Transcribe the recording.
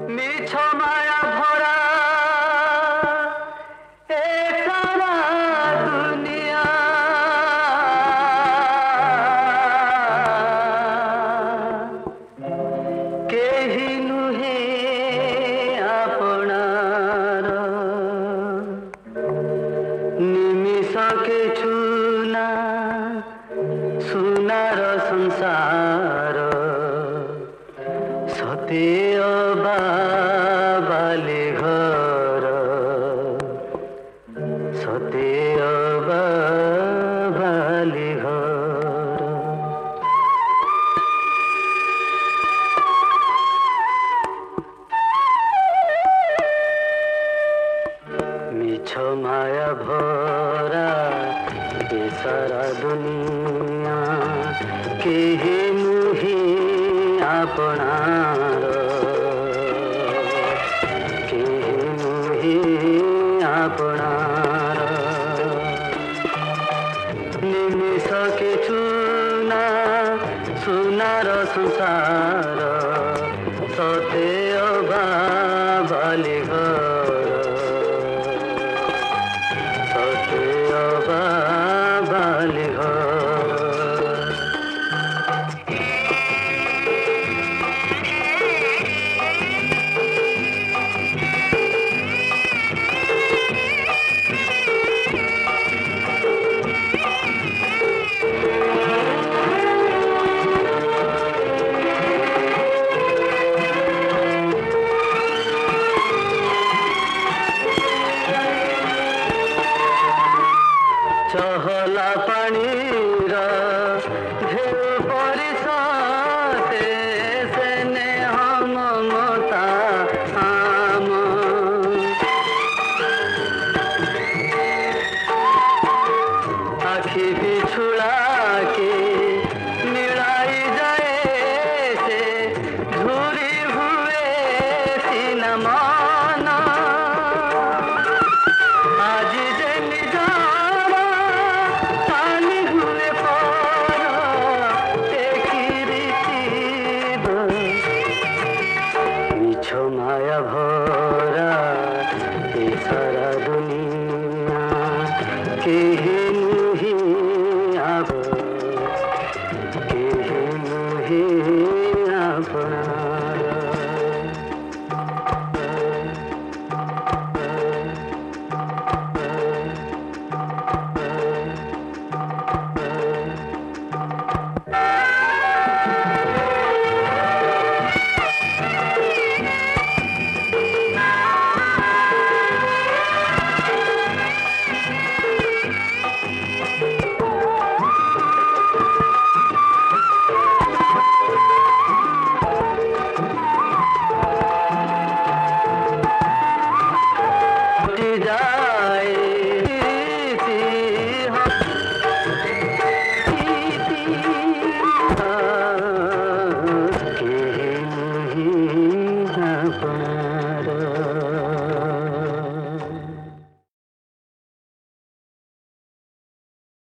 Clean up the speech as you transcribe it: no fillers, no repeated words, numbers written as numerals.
মিছ মায়া ভরা এ সারা দুনিয়া কেহি নুহে আপনার নিমিষকে ছুনা সুনার সংসার সতে বালি ঘর সতে বালি ঘর মিছ মায়া ভরা এ সারা দুনিয়া কেহি নুহি আপনার কেহি নুহি আপনার নিমিষ কিছু না সুনার সংসার সতে বালি ঘর সতে বালি ঘর চহলা পানির ঢেউ পরিশতে সেনে মমতা আম আখি বিছুড়াকে মিলাই যায় সে ঝুরি হুয়ে সিনেমান আজ যে নিজা মায়া ভরা এ সারা দুনিয়া কেহি নুহি কেহি নুহি আপনার जा